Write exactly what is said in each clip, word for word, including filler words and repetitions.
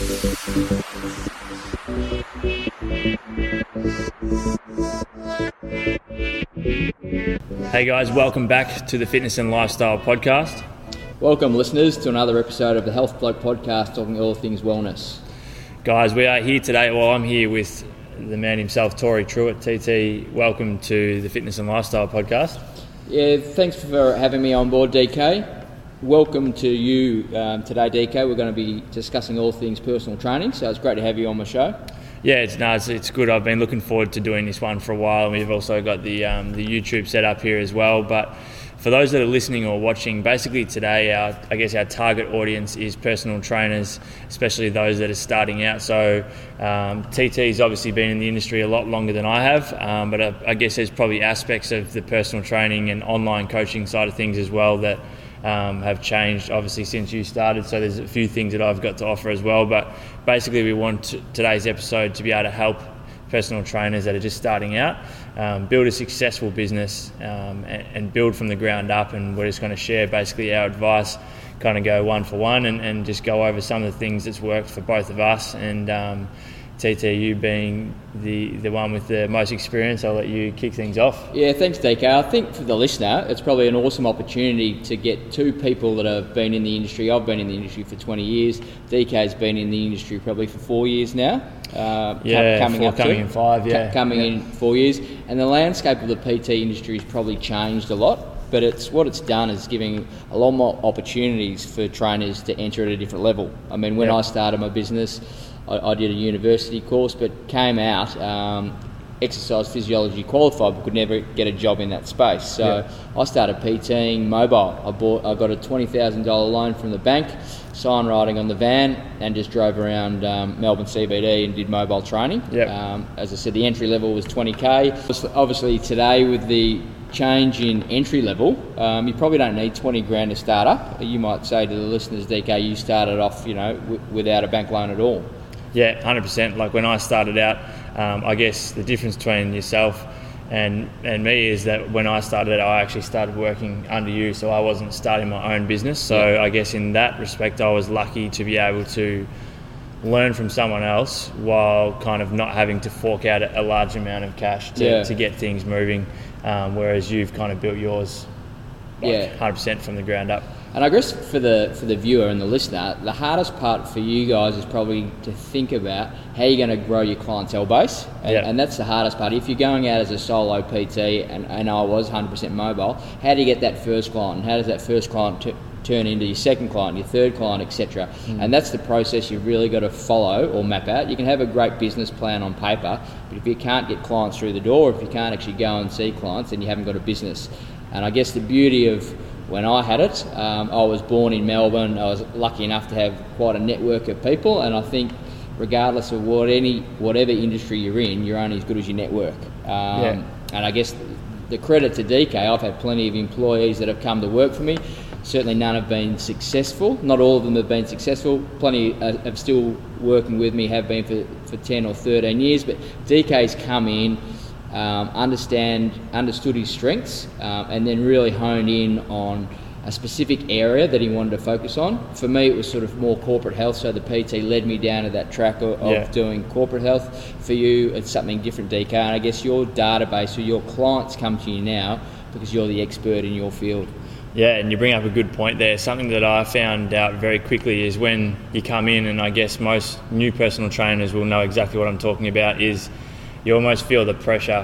Hey guys, welcome back to the Fitness and Lifestyle Podcast. Welcome listeners to another episode of the Health Bloke Podcast, talking all things wellness. Guys, we are here today, well I'm here with the man himself, Tory Truitt. T T, welcome to the Fitness and Lifestyle Podcast. Yeah, thanks for having me on board, D K. Welcome to you um, today, D K. We're going to be discussing all things personal training, so it's great to have you on my show. Yeah, it's no, it's, it's good. I've been looking forward to doing this one for a while. We've also got the um, the YouTube set up here as well. But for those that are listening or watching, basically today, our, I guess our target audience is personal trainers, especially those that are starting out. So um, T T's obviously been in the industry a lot longer than I have, um, but I, I guess there's probably aspects of the personal training and online coaching side of things as well that Um, have changed obviously since you started, so there's a few things that I've got to offer as well. But basically we want to, today's episode to be able to help personal trainers that are just starting out um, build a successful business um, and, and build from the ground up, and we're just going to share basically our advice, kind of go one for one and, and just go over some of the things that's worked for both of us. And um, T T, you being the, the one with the most experience, I'll let you kick things off. Yeah, thanks, D K. I think for the listener, it's probably an awesome opportunity to get two people that have been in the industry. I've been in the industry for twenty years. D K's been in the industry probably for four years now. Uh, yeah, coming four, up coming to, in five, yeah. Coming yeah. in four years. And the landscape of the P T industry has probably changed a lot. But it's what it's done is giving a lot more opportunities for trainers to enter at a different level. I mean, when yep. I started my business, I, I did a university course, but came out um, exercise physiology qualified, but could never get a job in that space. So yep. I started PTing mobile. I bought, I got a twenty thousand dollars loan from the bank, sign writing on the van, and just drove around um, Melbourne C B D and did mobile training. Yep. Um, as I said, the entry level was twenty K. Obviously today with the change in entry level, um, you probably don't need twenty grand to start up. You might say to the listeners, D K, you started off, you know, w- without a bank loan at all. Yeah, one hundred percent. Like when I started out, um, I guess the difference between yourself and and me is that when I started out, I actually started working under you, so I wasn't starting my own business. So yeah. I guess in that respect, I was lucky to be able to learn from someone else while kind of not having to fork out a large amount of cash to, yeah. to get things moving, um, whereas you've kind of built yours like yeah. one hundred percent from the ground up. And I guess for the for the viewer and the listener, the hardest part for you guys is probably to think about how you're going to grow your clientele base. And, yeah. and that's the hardest part. If you're going out as a solo P T, and, and I was one hundred percent mobile, how do you get that first client? How does that first client t- turn into your second client, your third client, et cetera? Mm. And that's the process you've really got to follow or map out. You can have a great business plan on paper, but if you can't get clients through the door, if you can't actually go and see clients, then you haven't got a business. And I guess the beauty of when I had it, um, I was born in Melbourne. I was lucky enough to have quite a network of people, and I think regardless of what any whatever industry you're in, you're only as good as your network. Um, yeah. And I guess the credit to D K, I've had plenty of employees that have come to work for me. Certainly none have been successful. Not all of them have been successful. Plenty are still working with me, have been for, for ten or thirteen years, but D K's come in, Um, understand, understood his strengths, um, and then really honed in on a specific area that he wanted to focus on. For me, it was sort of more corporate health, so the P T led me down to that track of, of yeah. doing corporate health. For you, it's something different, D K, and I guess your database or your clients come to you now because you're the expert in your field. Yeah, and you bring up a good point there. Something that I found out very quickly is when you come in, and I guess most new personal trainers will know exactly what I'm talking about, is you almost feel the pressure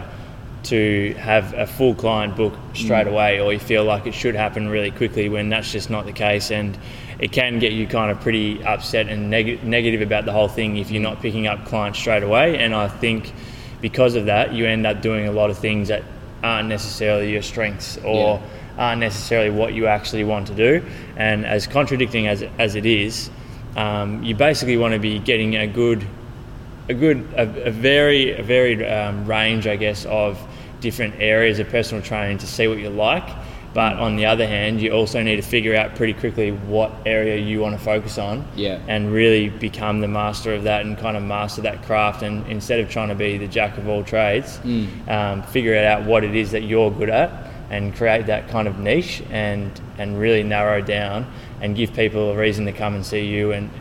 to have a full client book straight mm. away, or you feel like it should happen really quickly when that's just not the case, and it can get you kind of pretty upset and neg- negative about the whole thing if you're not picking up clients straight away. And I think because of that, you end up doing a lot of things that aren't necessarily your strengths or yeah. aren't necessarily what you actually want to do. And as contradicting as as it is, um, you basically want to be getting a good a good a, a very a varied um, range, I guess, of different areas of personal training to see what you like. But on the other hand, you also need to figure out pretty quickly what area you want to focus on, yeah. and really become the master of that and kind of master that craft. And instead of trying to be the jack of all trades, mm. um, figure out what it is that you're good at and create that kind of niche and and really narrow down and give people a reason to come and see you and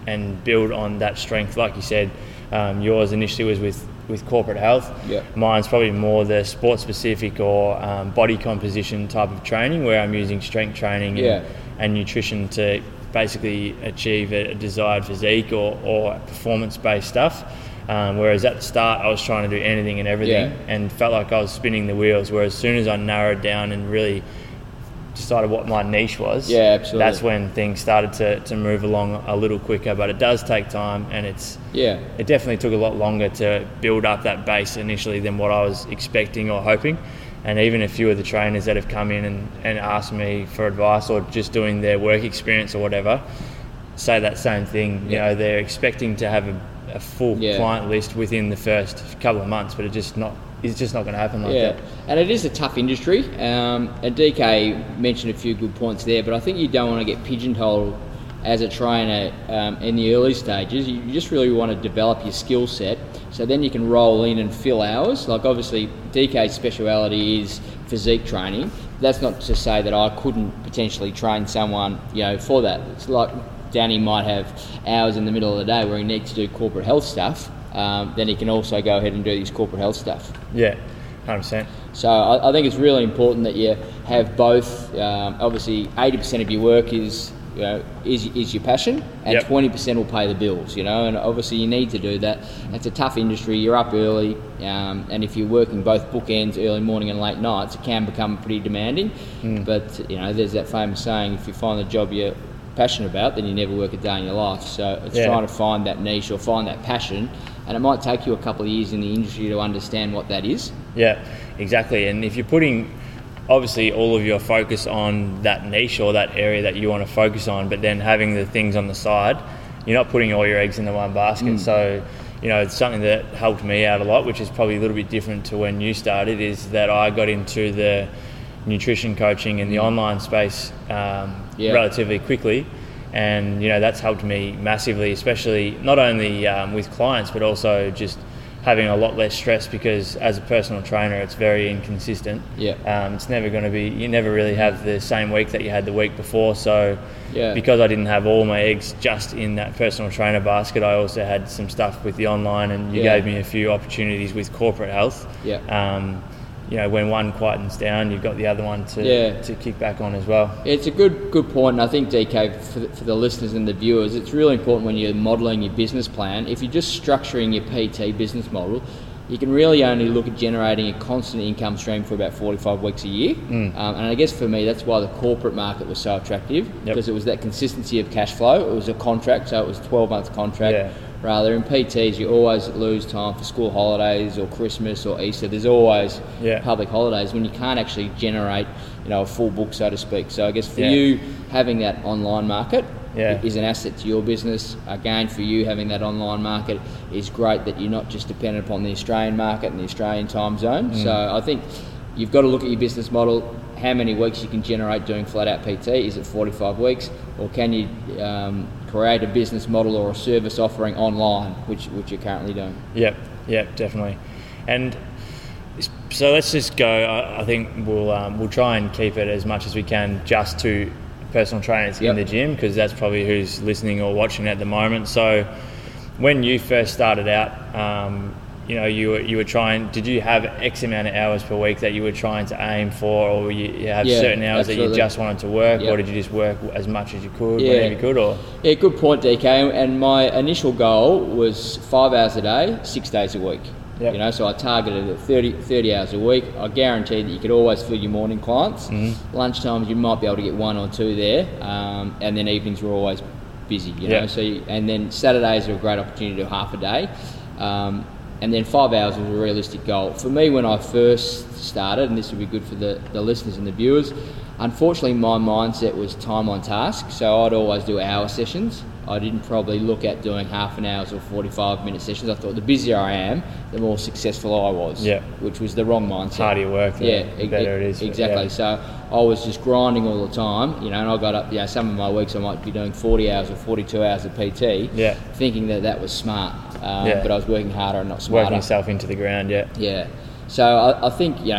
and build on that strength. Like you said, um, yours initially was with, with corporate health. Yeah. Mine's probably more the sport specific or um, body composition type of training, where I'm using strength training and, Yeah. and nutrition to basically achieve a, a desired physique or, or performance-based stuff. Um, whereas at the start I was trying to do anything and everything, Yeah. and felt like I was spinning the wheels. Whereas as soon as I narrowed down and really decided what my niche was, Yeah, absolutely. that's when things started to, to move along a little quicker. But it does take time, and it's Yeah. it definitely took a lot longer to build up that base initially than what I was expecting or hoping. And even a few of the trainers that have come in and, and asked me for advice or just doing their work experience or whatever say that same thing. You Yeah. know, they're expecting to have a, a full Yeah. client list within the first couple of months, but it just not it's just not going to happen like Yeah, that. and it is a tough industry. Um, and D K mentioned a few good points there, but I think you don't want to get pigeonholed as a trainer um, in the early stages. You just really want to develop your skill set, so then you can roll in and fill hours. Like obviously, D K's speciality is physique training. That's not to say that I couldn't potentially train someone, you know, for that. It's like Danny might have hours in the middle of the day where he needs to do corporate health stuff. Um, then he can also go ahead and do his corporate health stuff. Yeah, one hundred percent. So I, I think it's really important that you have both. Um, obviously, eighty percent of your work is, you know, is is your passion, and Yep. twenty percent will pay the bills. You know, and obviously you need to do that. It's a tough industry. You're up early, um, and if you're working both bookends, early morning and late nights, it can become pretty demanding. Mm. But you know, there's that famous saying: if you find the job you're passionate about, then you never work a day in your life. So it's Yeah. trying to find that niche or find that passion. And it might take you a couple of years in the industry to understand what that is. Yeah, exactly. And if you're putting obviously all of your focus on that niche or that area that you want to focus on, but then having the things on the side, you're not putting all your eggs into one basket. Mm. So, you know, it's something that helped me out a lot, which is probably a little bit different to when you started, is that I got into the nutrition coaching in the online space um, Yeah. relatively quickly. And, you know, that's helped me massively, especially not only um, with clients, but also just having a lot less stress, because as a personal trainer, it's very inconsistent. Yeah. Um, it's never going to be, you never really have the same week that you had the week before. So Yeah. because I didn't have all my eggs just in that personal trainer basket, I also had some stuff with the online, and you Yeah. gave me a few opportunities with corporate health. Yeah. Um, you know, when one quietens down, you've got the other one to Yeah. to kick back on as well. It's a good good point, and I think, D K, for the, for the listeners and the viewers, it's really important when you're modelling your business plan. If you're just structuring your P T business model, you can really only look at generating a constant income stream for about forty-five weeks a year. Mm. Um, and I guess for me, that's why the corporate market was so attractive, Yep. because it was that consistency of cash flow. It was a contract, so it was a twelve-month contract. Yeah. Rather, in P Ts, you always lose time for school holidays or Christmas or Easter. There's always Yeah. public holidays when you can't actually generate, you know, a full book, so to speak. So I guess for Yeah. you, having that online market Yeah. is an asset to your business. Again, for you, having that online market is great, that you're not just dependent upon the Australian market and the Australian time zone. Mm. So I think you've got to look at your business model. How many weeks you can generate doing flat out P T? Is it forty-five weeks, or can you um, create a business model or a service offering online, which which you're currently doing? Yep, yep, definitely. And so let's just go. I, I think we'll um, we'll try and keep it as much as we can just to personal trainers Yep. in the gym, because that's probably who's listening or watching at the moment. So when you first started out, um, you know, you were, you were trying, did you have X amount of hours per week that you were trying to aim for, or you, you have Yeah, certain hours that absolutely. you just wanted to work, Yep. or did you just work as much as you could, Yeah. whenever you could, or? Yeah, good point, D K. And my initial goal was five hours a day, six days a week. Yep. You know, so I targeted at thirty, thirty hours a week. I guarantee that you could always fill your morning clients. Mm-hmm. Lunchtimes you might be able to get one or two there, um, and then evenings were always busy. You know, Yep. so you, and then Saturdays are a great opportunity to do half a day. Um, and then five hours was a realistic goal for me when I first started, and this would be good for the, the listeners and the viewers. Unfortunately, my mindset was time on task, so I'd always do hour sessions. I didn't probably look at doing half an hour or forty-five minute sessions. I thought the busier I am, the more successful I was, Yeah. which was the wrong mindset. The harder you work, the yeah, better it is. Exactly. Yeah. So I was just grinding all the time, you know, and I got up, you know, some of my weeks I might be doing forty hours or forty-two hours of P T, Yeah. thinking that that was smart, um, Yeah. but I was working harder and not smarter. Working yourself into the ground, yeah. Yeah. So I, I think, you know,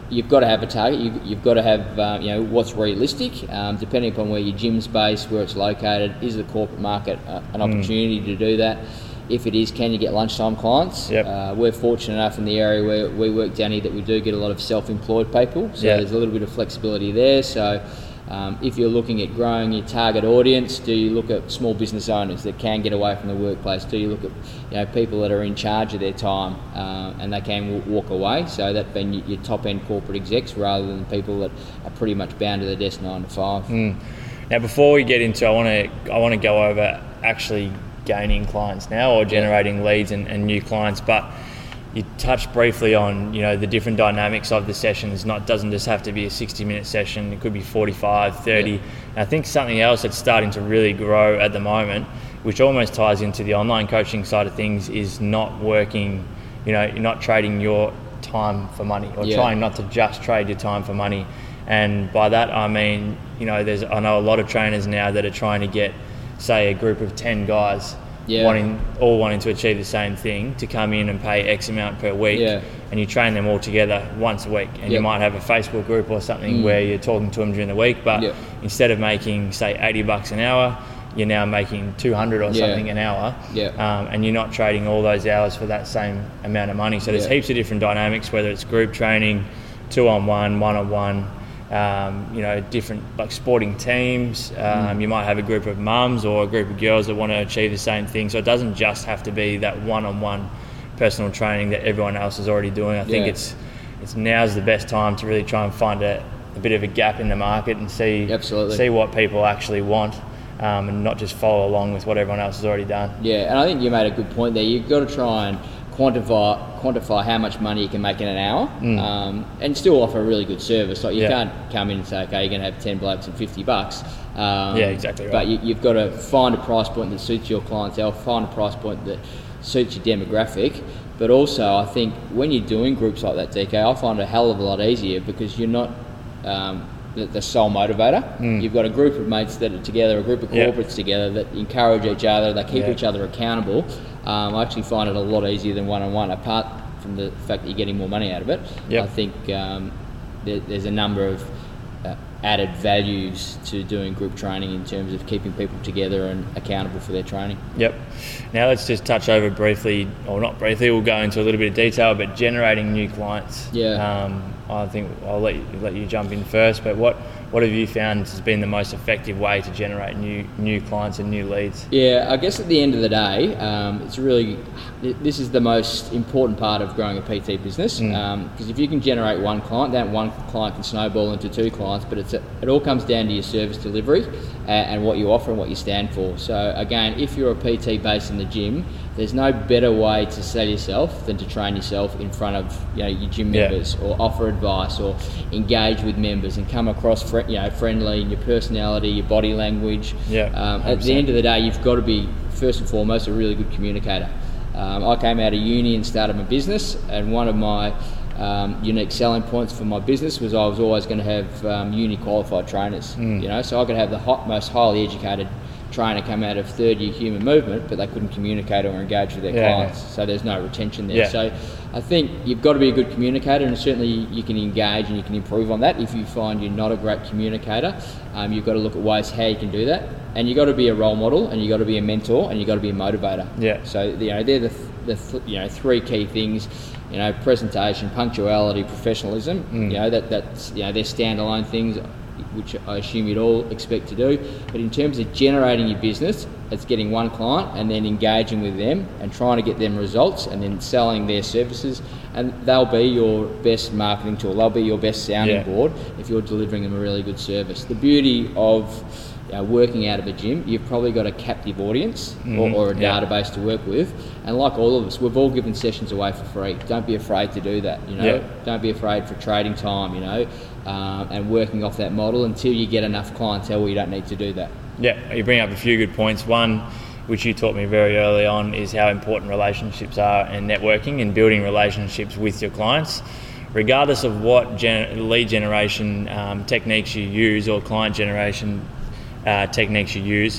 you've got to have a target. You, you've got to have, uh, you know, what's realistic, um, depending upon where your gym's based, where it's located. Is the corporate market uh, an opportunity mm. to do that? If it is, can you get lunchtime clients? Yep. Uh, we're fortunate enough in the area where we work down here that we do get a lot of self-employed people, so yep. there's a little bit of flexibility there. So um, if you're looking at growing your target audience, do you look at small business owners that can get away from the workplace? Do you look at, you know, people that are in charge of their time uh, and they can w- walk away? So that being your top-end corporate execs rather than people that are pretty much bound to their desk nine to five. Mm. Now, before we get into, I want to I want to go over actually gaining clients now or generating yeah. leads and, and new clients, but you touched briefly on, you know, the different dynamics of the sessions. Not doesn't just have to be a sixty minute session, it could be forty-five, thirty. Yeah. And I think something else that's starting to really grow at the moment, which almost ties into the online coaching side of things, is not working, you know, you're not trading your time for money or yeah. trying not to just trade your time for money. And by that I mean, you know, there's I know a lot of trainers now that are trying to get, say, a group of ten guys yeah. wanting all wanting to achieve the same thing to come in and pay X amount per week, yeah. and you train them all together once a week, and yep. you might have a Facebook group or something mm. where you're talking to them during the week, but yep. instead of making, say, eighty bucks an hour, you're now making two hundred or yeah. something an hour, yeah. um, and you're not trading all those hours for that same amount of money. So there's yeah. heaps of different dynamics, whether it's group training, two on one, one on one. Um, you know, different like sporting teams. Um, mm. You might have a group of mums or a group of girls that want to achieve the same thing. So it doesn't just have to be that one-on-one personal training that everyone else is already doing. I think yeah. it's it's now's the best time to really try and find a, a bit of a gap in the market and see Absolutely. see what people actually want, um, and not just follow along with what everyone else has already done. Yeah, and I think you made a good point there. You've got to try and quantify quantify how much money you can make in an hour, mm. um, and still offer a really good service. Like you yeah. can't come in and say, okay, you're going to have ten blokes and fifty bucks. Um, yeah, exactly right. But you, you've got to find a price point that suits your clientele, find a price point that suits your demographic. But also, I think when you're doing groups like that, D K, I find it a hell of a lot easier because you're not um, the, the sole motivator. Mm. You've got a group of mates that are together, a group of corporates yep. together that encourage each other, they keep yep. each other accountable. Um, I actually find it a lot easier than one-on-one, apart from the fact that you're getting more money out of it. Yep. I think um, there, there's a number of uh, added values to doing group training in terms of keeping people together and accountable for their training. Yep. Now let's just touch over briefly, or not briefly, we'll go into a little bit of detail, but generating new clients. Yeah. Um, I think I'll let you, let you jump in first, but what What have you found has been the most effective way to generate new new clients and new leads? Yeah, I guess at the end of the day, um, it's really, this is the most important part of growing a P T business. Because mm. um, if you can generate one client, that one client can snowball into two clients, but it's a, it all comes down to your service delivery and, and what you offer and what you stand for. So again, if you're a P T based in the gym, there's no better way to sell yourself than to train yourself in front of, you know, your gym members, yeah. or offer advice, or engage with members and come across fr- you know, friendly in your personality, your body language. Yeah, um, at the end of the day, you've got to be, first and foremost, a really good communicator. Um, I came out of uni and started my business, and one of my um, unique selling points for my business was I was always going to have um, uni qualified trainers. Mm. You know, so I could have the hot, most highly educated trainer come out of third year human movement, but they couldn't communicate or engage with their yeah, clients, yeah. so there's no retention there. Yeah. So I think you've got to be a good communicator, and certainly you can engage and you can improve on that. If you find you're not a great communicator, um, you've got to look at ways how you can do that, and you've got to be a role model, and you've got to be a mentor, and you've got to be a motivator. Yeah. So you know they're the, th- the th- you know three key things. You know, presentation, punctuality, professionalism. Mm. You know that that's you know they're standalone things, which I assume you'd all expect to do. But in terms of generating your business, it's getting one client and then engaging with them and trying to get them results and then selling their services. And they'll be your best marketing tool. They'll be your best sounding yeah. board if you're delivering them a really good service. The beauty of you know, working out of a gym, you've probably got a captive audience mm-hmm. or, or a yeah. database to work with. And like all of us, we've all given sessions away for free. Don't be afraid to do that, you know. Yeah. Don't be afraid for trading time, you know, um, and working off that model until you get enough clientele where you don't need to do that. Yeah, you bring up a few good points. One, which you taught me very early on, is how important relationships are and networking and building relationships with your clients. Regardless of what gen- lead generation um, techniques you use or client generation Uh, techniques you use,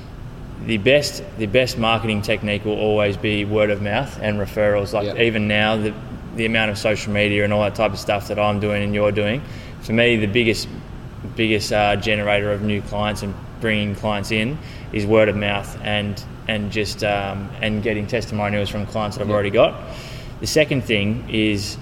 the best the best marketing technique will always be word of mouth and referrals. Like yep. even now, the the amount of social media and all that type of stuff that I'm doing and you're doing, for me the biggest biggest uh, generator of new clients and bringing clients in is word of mouth and and just um, and getting testimonials from clients that I've yeah. already got. The second thing is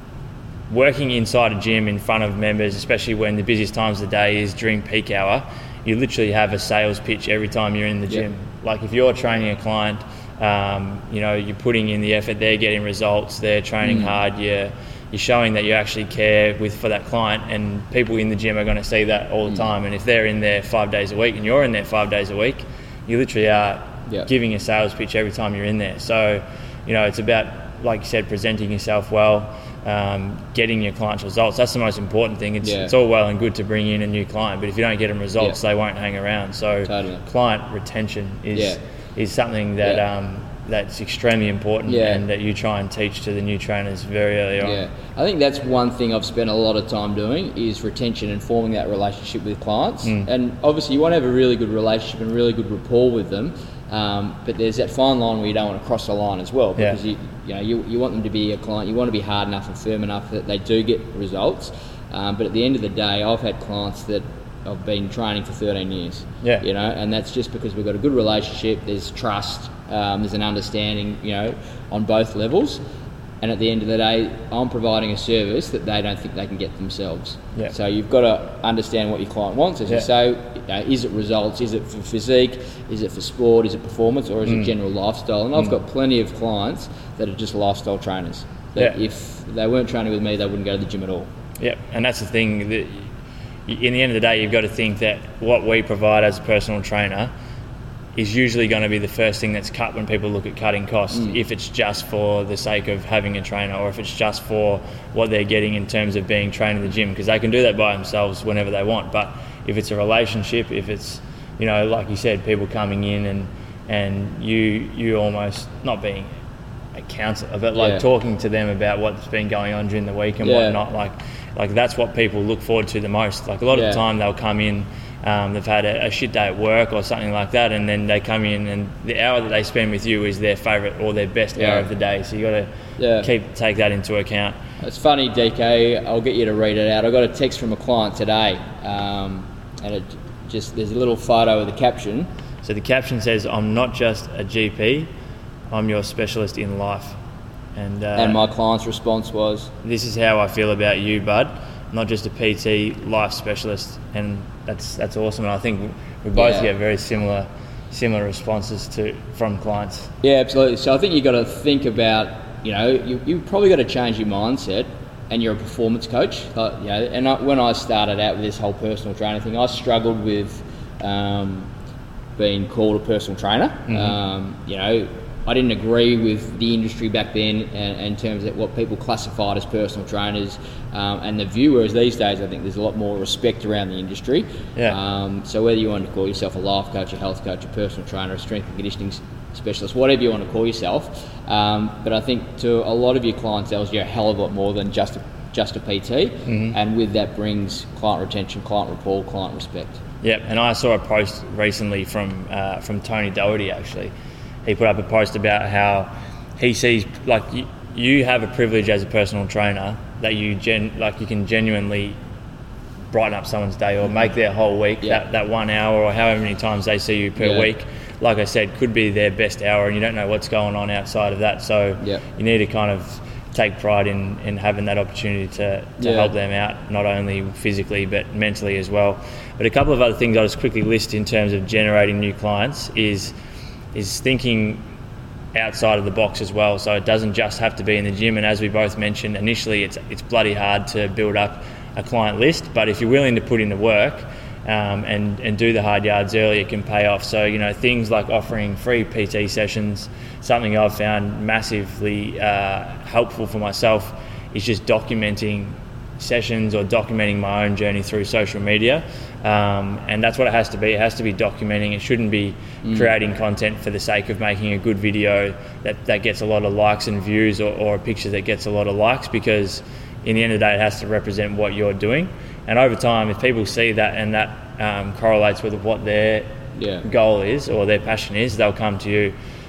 working inside a gym in front of members, especially when the busiest times of the day is during peak hour. You literally have a sales pitch every time you're in the gym. Yeah. Like if you're training a client, um, you know, you're putting in the effort, they're getting results, they're training mm. hard, you're, you're showing that you actually care with for that client, and people in the gym are going to see that all the mm. time. And if they're in there five days a week and you're in there five days a week, you literally are yeah. giving a sales pitch every time you're in there. So, you know, it's about, like you said, presenting yourself well, um, getting your clients results. That's the most important thing. It's, yeah. it's all well and good to bring in a new client, but if you don't get them results, yeah. they won't hang around. So totally. Client retention is yeah. is something that yeah. um, that's extremely important yeah. and that you try and teach to the new trainers very early on. Yeah, I think that's one thing I've spent a lot of time doing is retention and forming that relationship with clients. Mm. And obviously you want to have a really good relationship and really good rapport with them. Um, but there's that fine line where you don't want to cross the line as well, because yeah. you, you know you, you want them to be a client. You want to be hard enough and firm enough that they do get results. Um, but at the end of the day, I've had clients that I've been training for thirteen years. Yeah, you know, and that's just because we've got a good relationship. There's trust. Um, there's an understanding, you know, on both levels. And at the end of the day, I'm providing a service that they don't think they can get themselves. Yeah. So you've got to understand what your client wants. As yeah. you say, you know, is it results? Is it for physique? Is it for sport? Is it performance? Or is mm. it general lifestyle? And mm. I've got plenty of clients that are just lifestyle trainers. That yeah. if they weren't training with me, they wouldn't go to the gym at all. Yeah, and that's the thing. That in the end of the day, you've got to think that what we provide as a personal trainer is usually going to be the first thing that's cut when people look at cutting costs, mm. if it's just for the sake of having a trainer or if it's just for what they're getting in terms of being trained in the gym, because they can do that by themselves whenever they want. But if it's a relationship, if it's, you know, like you said, people coming in and and you you almost not being a counsellor, but like yeah. talking to them about what's been going on during the week and yeah. whatnot, like like that's what people look forward to the most. Like a lot yeah. of the time they'll come in, Um, they've had a, a shit day at work or something like that, and then they come in and the hour that they spend with you is their favourite or their best yeah. hour of the day. So you got to yeah. keep take that into account. It's funny, D K. I'll get you to read it out. I got a text from a client today, um, and it just there's a little photo of the caption. So the caption says, "I'm not just a G P, I'm your specialist in life." And uh, and my client's response was, "This is how I feel about you, bud. Not just a P T, life specialist." And that's that's awesome. And I think we both yeah. get very similar similar responses to from clients. Yeah, absolutely. So I think you got to think about, you know, you you probably got to change your mindset. And you're a performance coach, uh, you know. And I, when I started out with this whole personal training thing, I struggled with um, being called a personal trainer. Mm-hmm. Um, you know. I didn't agree with the industry back then and in terms of what people classified as personal trainers um, and the view, whereas these days I think there's a lot more respect around the industry. Yeah. Um, so whether you want to call yourself a life coach, a health coach, a personal trainer, a strength and conditioning specialist, whatever you want to call yourself, um, but I think to a lot of your clientele you're a hell of a lot more than just a, just a P T, mm-hmm. and with that brings client retention, client rapport, client respect. Yeah, and I saw a post recently from uh, from Tony Doherty actually. He put up a post about how he sees, like, you, you have a privilege as a personal trainer that you gen, like you can genuinely brighten up someone's day or make their whole week. Yeah. That, that one hour or however many times they see you per yeah. week, like I said, could be their best hour, and you don't know what's going on outside of that. So yeah. you need to kind of take pride in, in having that opportunity to, to yeah. help them out, not only physically but mentally as well. But a couple of other things I'll just quickly list in terms of generating new clients is is thinking outside of the box as well. So it doesn't just have to be in the gym. And as we both mentioned, initially it's it's bloody hard to build up a client list. But if you're willing to put in the work um, and, and do the hard yards early, it can pay off. So, you know, things like offering free P T sessions, something I've found massively uh, helpful for myself is just documenting sessions or documenting my own journey through social media. Um, and that's what it has to be. It has to be documenting. It shouldn't be mm. creating content for the sake of making a good video that, that gets a lot of likes and views, or, or a picture that gets a lot of likes, because in the end of the day it has to represent what you're doing. And over time, if people see that and that um, correlates with what their yeah. goal is or their passion is, they'll come to you.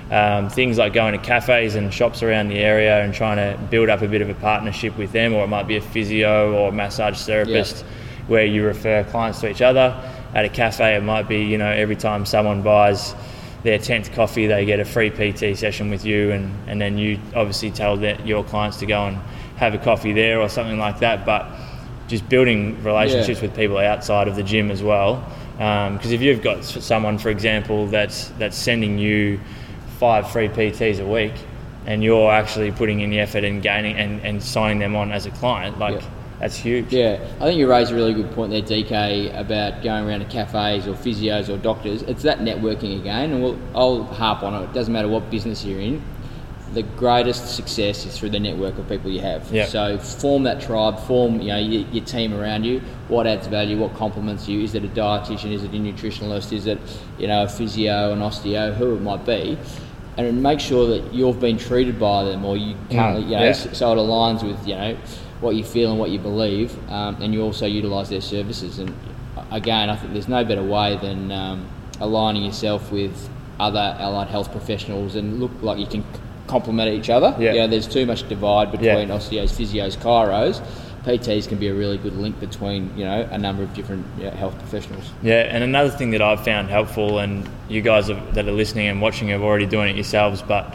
Um, things like going to cafes and shops around the area and trying to build up a bit of a partnership with them, or it might be a physio or a massage therapist Yep. where you refer clients to each other. At a cafe, it might be, you know, every time someone buys their tenth coffee, they get a free P T session with you, and, and then you obviously tell that your clients to go and have a coffee there or something like that. But just building relationships Yeah. with people outside of the gym as well. Because um, if you've got someone, for example, that's that's sending you five free P Ts a week, and you're actually putting in the effort and gaining and, and signing them on as a client, like Yeah. that's huge. Yeah, I think you raised a really good point there, D K, about going around to cafes or physios or doctors. It's that networking again, and we'll, I'll harp on it. It doesn't matter what business you're in. The greatest success is through the network of people you have. Yeah. So form that tribe, form you know your, your team around you. What adds value? What complements you? Is it a dietitian? Is it a nutritionalist? Is it you know a physio, an osteo, who it might be? And make sure that you've been treated by them, or you can't, you know, yeah. so it aligns with you know what you feel and what you believe, um, and you also utilise their services. And again, I think there's no better way than um, aligning yourself with other allied health professionals and look like you can complement each other. Yeah. You know, there's too much divide between Yeah. osteos, physios, chiros. P Ts can be a really good link between you know a number of different you know, health professionals. Yeah, and another thing that I've found helpful, and you guys have, that are listening and watching have already doing it yourselves, but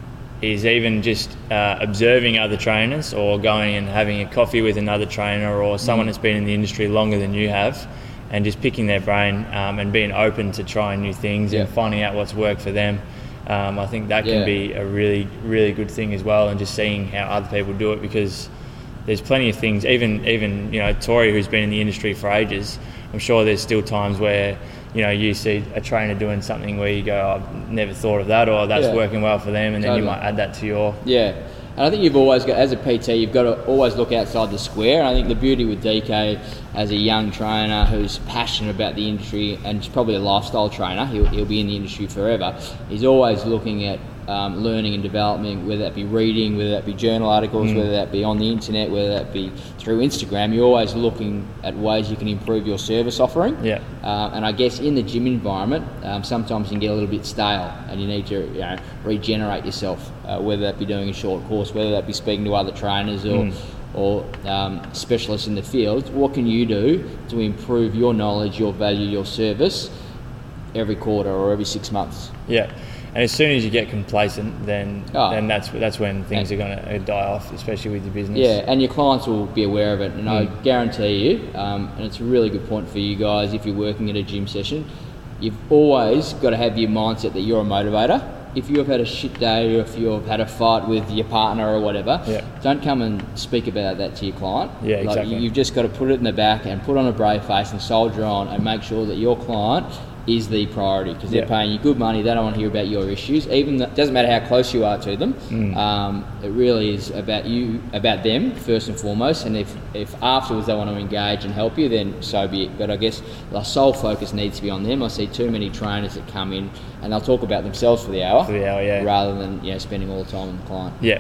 is even just uh, observing other trainers, or going and having a coffee with another trainer or someone Mm. that's been in the industry longer than you have, and just picking their brain um, and being open to trying new things Yeah. and finding out what's worked for them. Um, I think that can Yeah. be a really, really good thing as well, and just seeing how other people do it, because there's plenty of things, even, even you know, Tori, who's been in the industry for ages, I'm sure there's still times where, you know, you see a trainer doing something where you go, I've never thought of that, or that's Yeah. working well for them, and then Totally. you might add that to your... Yeah, and I think you've always got, as a P T, you've got to always look outside the square. And I think the beauty with D K, as a young trainer who's passionate about the industry, and he's probably a lifestyle trainer, he'll, he'll be in the industry forever, he's always looking at um, learning and development, whether that be reading, whether that be journal articles, Mm. whether that be on the internet, whether that be through Instagram. You're always looking at ways you can improve your service offering. Yeah. Uh, and I guess in the gym environment, um, sometimes you can get a little bit stale, and you need to you know, regenerate yourself, uh, whether that be doing a short course, whether that be speaking to other trainers or, Mm. or um, specialists in the field. What can you do to improve your knowledge, your value, your service every quarter or every six months? Yeah. And as soon as you get complacent, then Oh. then that's that's when things are going to die off, especially with your business. Yeah, and your clients will be aware of it, and I Mm. guarantee you, um, and it's a really good point for you guys if you're working at a gym session, you've always got to have your mindset that you're a motivator. If you have had a shit day, or if you've had a fight with your partner or whatever, Yeah. don't come and speak about that to your client. Yeah, Like, exactly. You've just got to put it in the back and put on a brave face and soldier on, and make sure that your client is the priority, because they're Yeah. paying you good money. They don't want to hear about your issues. Even it doesn't matter how close you are to them. Mm. Um, it really is about you, about them first and foremost. And if, if afterwards they want to engage and help you, then so be it. But I guess the sole focus needs to be on them. I see too many trainers that come in and they'll talk about themselves for the hour, For the hour, yeah. rather than you know spending all the time on the client. Yeah.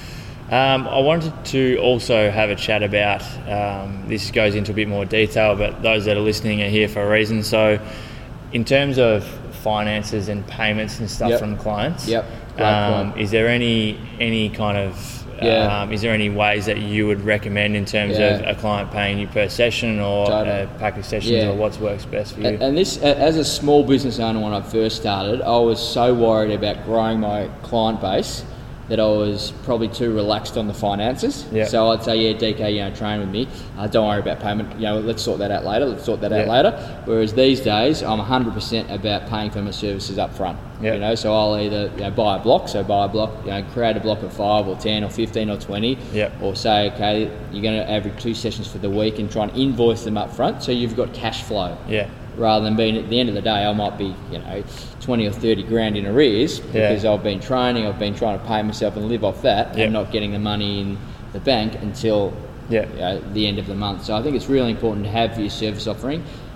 Um, I wanted to also have a chat about, um, this goes into a bit more detail, but those that are listening are here for a reason. So in terms of finances and payments and stuff Yep. from clients, Yep. Great um, point. is there any any kind of Yeah. um, is there any ways that you would recommend in terms Yeah. of a client paying you per session, or Totally. a pack of sessions, Yeah. or what works best for you? And, and this, a- as a small business owner, when I first started, I was so worried about growing my client base that I was probably too relaxed on the finances. Yeah. So I'd say, yeah, D K, you know, train with me. Uh, don't worry about payment. You know, let's sort that out later. Let's sort that out Yeah. later. Whereas these days, I'm one hundred percent about paying for my services up front. Yeah. You know, so I'll either you know, buy a block, so buy a block, you know, create a block of five or ten or fifteen or twenty, Yeah. or say, okay, you're going to average two sessions for the week and try and invoice them up front, so you've got cash flow. Yeah. Rather than being at the end of the day, I might be, you know, twenty or thirty grand in arrears Yeah. because I've been training, I've been trying to pay myself and live off that, Yeah. and not getting the money in the bank until Yeah. you know, the end of the month. So I think it's really important to have your service offering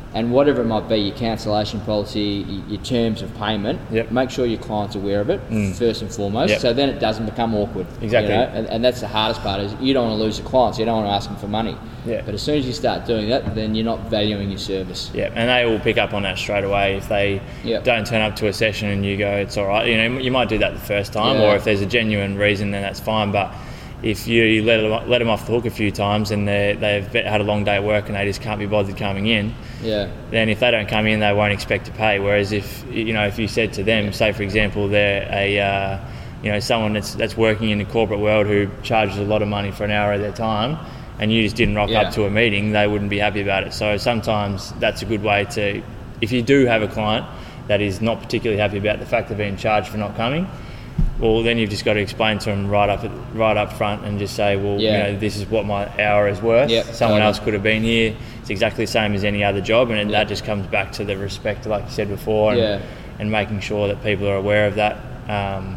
and whatever it might be, your cancellation policy, your terms of payment, yep. make sure your client's aware of it mm. first and foremost, yep. so then it doesn't become awkward. Exactly. You know? and, and that's the hardest part, is you don't want to lose the client, so you don't want to ask them for money. Yeah. But as soon as you start doing that, then you're not valuing your service. Yeah, and they will pick up on that straight away. If they yep. don't turn up to a session and you go, it's all right, you know, you might do that the first time, yeah. or if there's a genuine reason, then that's fine. But if you let them, let them off the hook a few times and they've had a long day at work and they just can't be bothered coming in, yeah. then if they don't come in, they won't expect to pay. Whereas if you know, if you said to them, say for example, they're a uh, you know someone that's that's working in the corporate world who charges a lot of money for an hour of their time, and you just didn't rock yeah. up to a meeting, they wouldn't be happy about it. So sometimes that's a good way to, if you do have a client that is not particularly happy about the fact of being charged for not coming, well, then you've just got to explain to them right up right up front and just say, well, yeah. you know, this is what my hour is worth. Yep, Someone totally. else could have been here. It's exactly the same as any other job, and yep. that just comes back to the respect, like you said before, and, yeah. and making sure that people are aware of that. Um,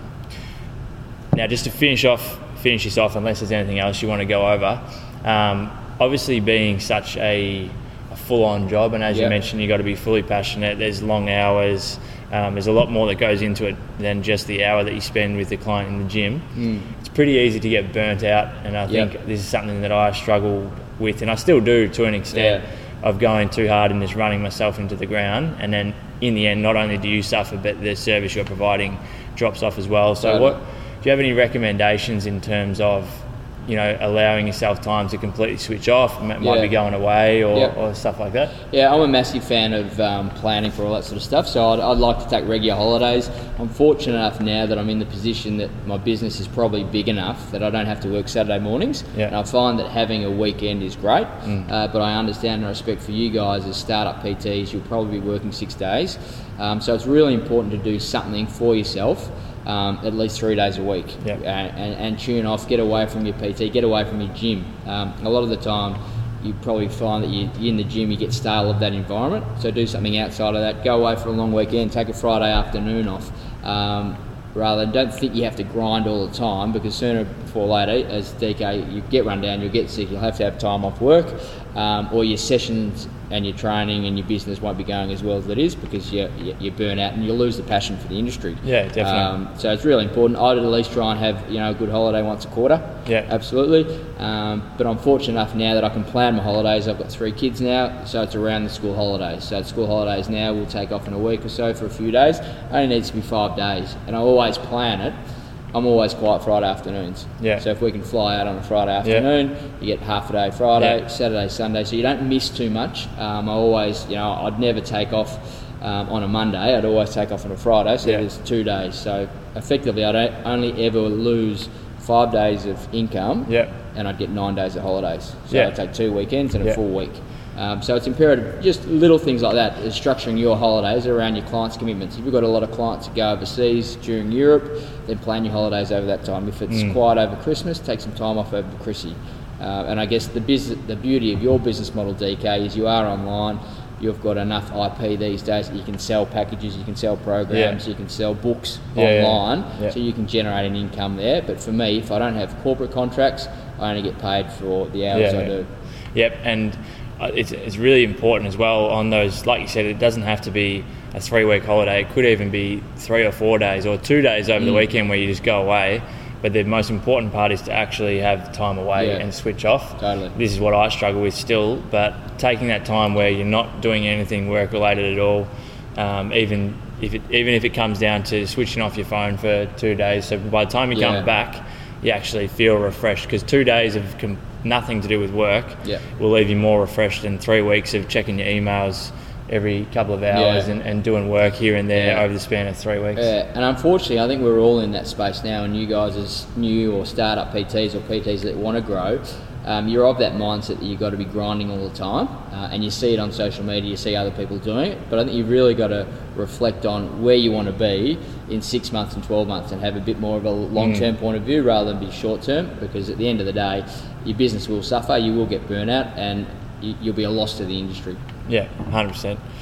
now, just to finish off, finish this off, unless there's anything else you want to go over. Um, obviously, being such a, a full-on job, and as yep. you mentioned, you've got to be fully passionate. There's long hours. Um, there's a lot more that goes into it than just the hour that you spend with the client in the gym. Mm. It's pretty easy to get burnt out, and I think yep. this is something that I struggle with, and I still do to an extent, yeah. of going too hard and just running myself into the ground. And then in the end, not only do you suffer, but the service you're providing drops off as well. So totally. what do you have any recommendations in terms of, you know, allowing yourself time to completely switch off? Might yeah. be going away or, yep. or stuff like that. Yeah, I'm a massive fan of um, planning for all that sort of stuff. So I'd, I'd like to take regular holidays. I'm fortunate enough now that I'm in the position that my business is probably big enough that I don't have to work Saturday mornings. Yeah. And I find that having a weekend is great. Mm. Uh, but I understand and respect for you guys as startup P Ts, you'll probably be working six days. Um, so it's really important to do something for yourself. Um, at least three days a week, yep. and, and, and tune off, get away from your P T, get away from your gym. Um, a lot of the time you probably find that you, you're in the gym, you get stale of that environment, so do something outside of that. Go away for a long weekend, take a Friday afternoon off, um, rather than don't think you have to grind all the time, because sooner before later, as D K, you get run down, you'll get sick, you'll have to have time off work, um, or your sessions and your training and your business won't be going as well as it is, because you, you, you burn out and you'll lose the passion for the industry. Yeah, definitely. Um, so it's really important. I'd at least try and have, you know, a good holiday once a quarter. Yeah. Absolutely. Um, but I'm fortunate enough now that I can plan my holidays. I've got three kids now, so it's around the school holidays. So the school holidays now will take off in a week or so for a few days. It only needs to be five days. And I always plan it. I'm always quiet Friday afternoons. Yeah. So if we can fly out on a Friday afternoon, yeah. you get half a day Friday, yeah. Saturday, Sunday, so you don't miss too much. Um, I always, you know, I'd never take off um, on a Monday. I'd always take off on a Friday, so yeah. there's two days. So effectively, I don't only ever lose five days of income, yeah. and I'd get nine days of holidays. So yeah. I'd take two weekends and a yeah. full week. Um, so it's imperative, just little things like that, is structuring your holidays around your clients' commitments. If you've got a lot of clients that go overseas during Europe, then plan your holidays over that time. If it's mm. quiet over Christmas, take some time off over Chrissy. Uh, and I guess the business, the beauty of your business model, D K, is you are online. You've got enough I P these days that you can sell packages, you can sell programs, yeah. you can sell books yeah, online, yeah. Yeah. so you can generate an income there. But for me, if I don't have corporate contracts, I only get paid for the hours yeah, I yeah. do. Yep, and it's it's really important as well on those, like you said, it doesn't have to be a three-week holiday. It could even be three or four days or two days over mm. the weekend where you just go away. But the most important part is to actually have time away yeah. and switch off. Totally. This is what I struggle with still, but taking that time where you're not doing anything work-related at all, um, even if it even if it comes down to switching off your phone for two days, so by the time you yeah. come back, you actually feel refreshed, because two days of com- nothing to do with work yeah. will leave you more refreshed than three weeks of checking your emails every couple of hours yeah. and, and doing work here and there yeah. over the span of three weeks. Yeah, and unfortunately, I think we're all in that space now, and you guys as new or startup P Ts or P Ts that want to grow, um, you're of that mindset that you've got to be grinding all the time, uh, and you see it on social media, you see other people doing it, but I think you've really got to reflect on where you want to be in six months and twelve months and have a bit more of a long-term mm. point of view rather than be short-term, because at the end of the day, your business will suffer, you will get burnout, and you, you'll be a loss to the industry. Yeah, one hundred percent.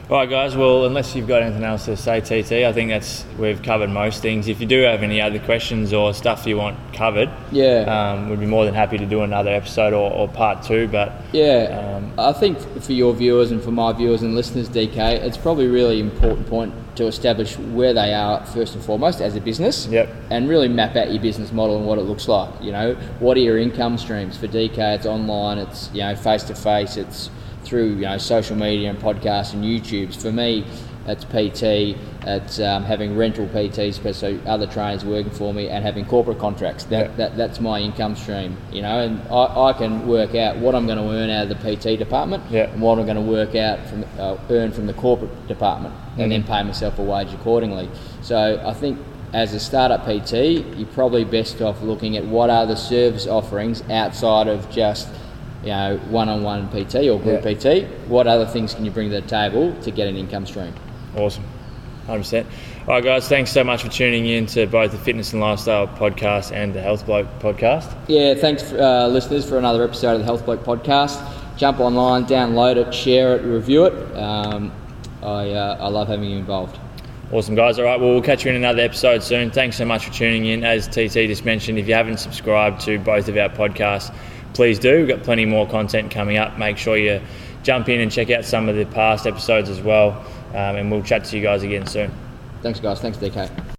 All right, guys. Well, unless you've got anything else to say, T T, I think that's we've covered most things. If you do have any other questions or stuff you want covered, yeah, um, we'd be more than happy to do another episode or, or part two. But yeah, um, I think for your viewers and for my viewers and listeners, D K, it's probably a really important point to establish where they are first and foremost as a business. Yep. And really map out your business model and what it looks like. You know, what are your income streams? For D K, it's online, it's, you know, face to face, it's through, you know, social media and podcasts and YouTubes. For me, it's P T, it's um, having rental P Ts, so other trainers working for me, and having corporate contracts. That, yeah. that that's my income stream, you know, and I, I can work out what I'm going to earn out of the P T department yeah. and what I'm going to work out from uh, earn from the corporate department, mm-hmm. and then pay myself a wage accordingly. So I think as a startup P T, you're probably best off looking at what are the service offerings outside of just, you know, one-on-one P T or group yeah. P T. What other things can you bring to the table to get an income stream? Awesome, one hundred percent. All right, guys, thanks so much for tuning in to both the Fitness and Lifestyle podcast and the Health Bloke podcast. Yeah, thanks, for, uh, listeners, for another episode of the Health Bloke podcast. Jump online, download it, share it, review it. Um, I, uh, I love having you involved. Awesome, guys. All right, well, we'll catch you in another episode soon. Thanks so much for tuning in. As T T just mentioned, if you haven't subscribed to both of our podcasts, please do. We've got plenty more content coming up. Make sure you jump in and check out some of the past episodes as well. Um, and we'll chat to you guys again soon. Thanks, guys. Thanks, D K.